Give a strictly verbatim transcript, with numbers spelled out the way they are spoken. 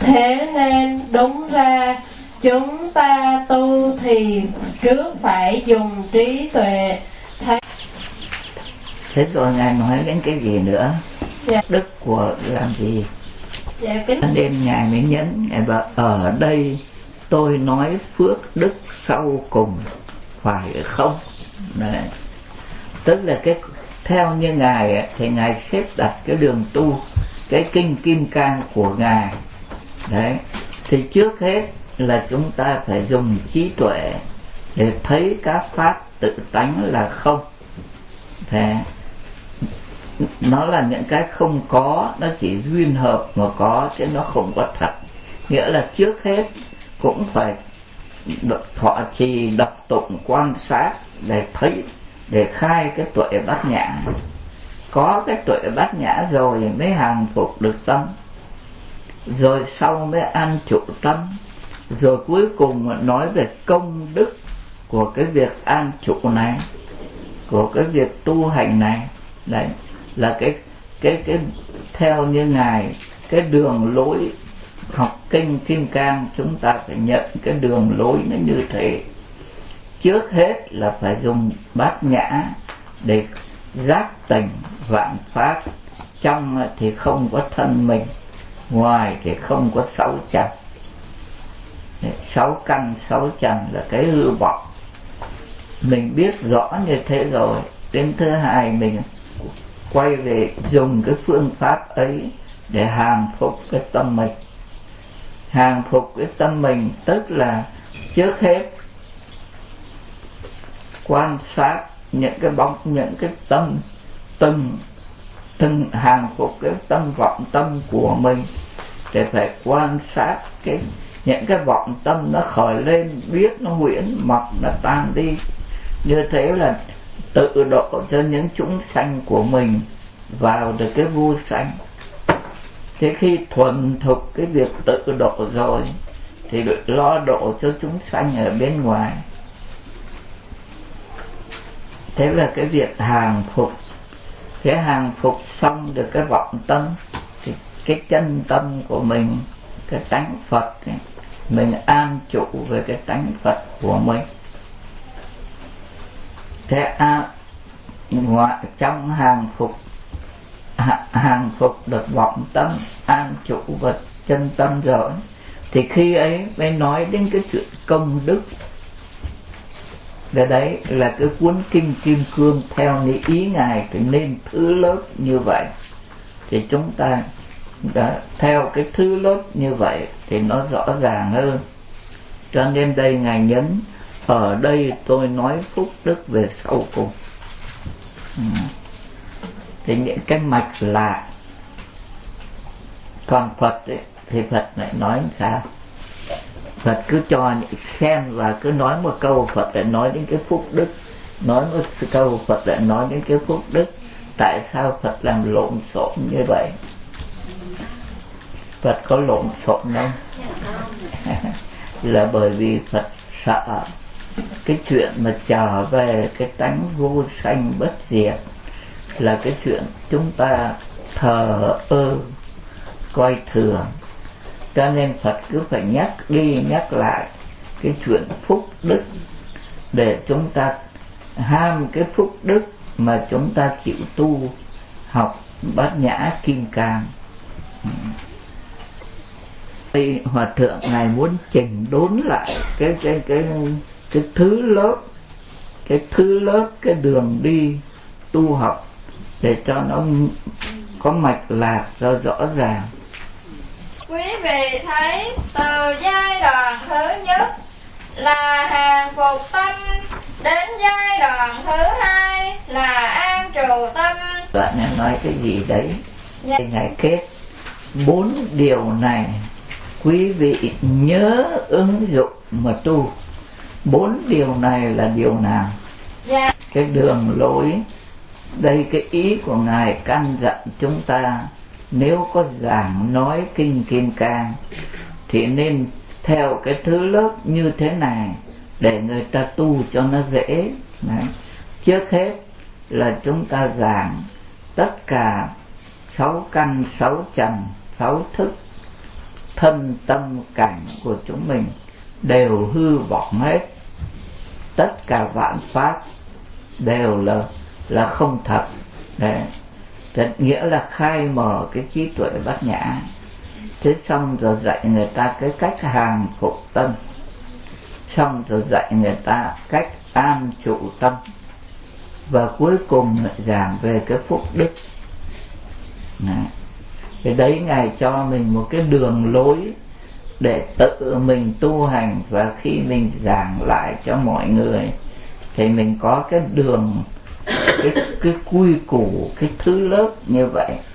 Thế nên đúng ra chúng ta tu thì trước phải dùng trí tuệ thấy. Thế rồi Ngài nói đến cái gì nữa? Dạ. Đức của làm gì? Dạ, kính... Nên Ngài mới nhấn, Ngài bảo ở đây tôi nói phước đức sau cùng, phải không? Đấy. Tức là cái theo như Ngài thì Ngài xếp đặt cái đường tu, cái kinh Kim Cang của Ngài. Đấy. Thì trước hết là chúng ta phải dùng trí tuệ để thấy các pháp tự tánh là không. Thế nó là những cái không có, nó chỉ duyên hợp mà có chứ nó không có thật. Nghĩa là trước hết cũng phải thọ trì đọc tụng quan sát để thấy, để khai cái tuệ bát nhã. Có cái tuệ bát nhã rồi mới hàng phục được tâm, rồi sau mới an trụ tâm, rồi cuối cùng nói về công đức của cái việc an trụ này, của cái việc tu hành này. Đấy là cái cái cái theo như Ngài, cái đường lối học kinh Kim Cang chúng ta phải nhận cái đường lối nó như thế. Trước hết là phải dùng bát nhã để giác tỉnh vạn pháp. Trong thì không có thân mình, ngoài thì không có sáu trần. Sáu căn sáu trần là cái hư vọng. Mình biết rõ như thế rồi, đến thứ hai mình quay về dùng cái phương pháp ấy để hàng phục cái tâm mình. Hàng phục cái tâm mình tức là trước hết quan sát những cái bóng, những cái tâm, từng từng hàng phục cái tâm vọng tâm của mình, để phải quan sát cái những cái vọng tâm nó khởi lên, biết nó huyễn mọc, nó tan đi. Như thế là tự độ cho những chúng sanh của mình vào được cái vô sanh. Thế khi thuần thục cái việc tự độ rồi thì được lo độ cho chúng sanh ở bên ngoài. Thế là cái việc hàng phục. Thế hàng phục xong được cái vọng tâm thì cái chân tâm của mình, cái tánh Phật ấy, mình an trụ về cái tánh Phật của mình. Thế à, ngoại trong hàng phục hàng phục được vọng tâm, an trụ vật chân tâm rồi thì khi ấy mới nói đến cái chuyện công đức. Để đấy là cái cuốn kinh Kim Cương theo như ý Ngài thì nên thứ lớp như vậy. Thì chúng ta đã theo cái thứ lớp như vậy thì nó rõ ràng hơn. Cho nên đây Ngài nhấn ở đây tôi nói phúc đức về sau cùng. Ừ. Thì những cái mạch lạ. Còn Phật ấy, thì Phật lại nói sao? Phật cứ cho những khen và cứ nói một câu Phật lại nói đến cái phúc đức, nói một câu Phật lại nói đến cái phúc đức. Tại sao Phật làm lộn xộn như vậy? Phật có lộn xộn không? Là bởi vì Phật sợ cái chuyện mà trở về cái tánh vô sanh bất diệt là cái chuyện chúng ta thờ ơ coi thường. Cho nên Phật cứ phải nhắc đi nhắc lại cái chuyện phúc đức, để chúng ta ham cái phúc đức mà chúng ta chịu tu học bát nhã kim cang. Đây Hòa thượng Ngài muốn chỉnh đốn lại cái cái cái cái thứ lớp, cái thứ lớp cái đường đi tu học để cho nó có mạch lạc cho rõ ràng. Quý vị thấy từ giai đoạn thứ nhất là hàng phục tâm, đến giai đoạn thứ hai là an trụ tâm. Đoạn này nói cái gì đấy? Dạ. Ngài kết bốn điều này quý vị nhớ ứng dụng mà tu. Bốn điều này là điều nào? Dạ. Cái đường lối. Đây cái ý của Ngài căn dặn chúng ta, nếu có giảng nói kinh Kim Cang thì nên theo cái thứ lớp như thế này để người ta tu cho nó dễ. Đấy. Trước hết là chúng ta giảng tất cả sáu căn, sáu trần, sáu thức thân tâm cảnh của chúng mình đều hư vọng hết, tất cả vạn pháp đều là là không thật. Đấy, thật nghĩa là khai mở cái trí tuệ bát nhã. Thế xong rồi dạy người ta cái cách hàng phục tâm, xong rồi dạy người ta cách an trụ tâm, và cuối cùng lại giảng về cái phúc đức. Đấy. Thì đấy Ngài cho mình một cái đường lối để tự mình tu hành, và khi mình giảng lại cho mọi người thì mình có cái đường, cái, cái quy củ, cái thứ lớp như vậy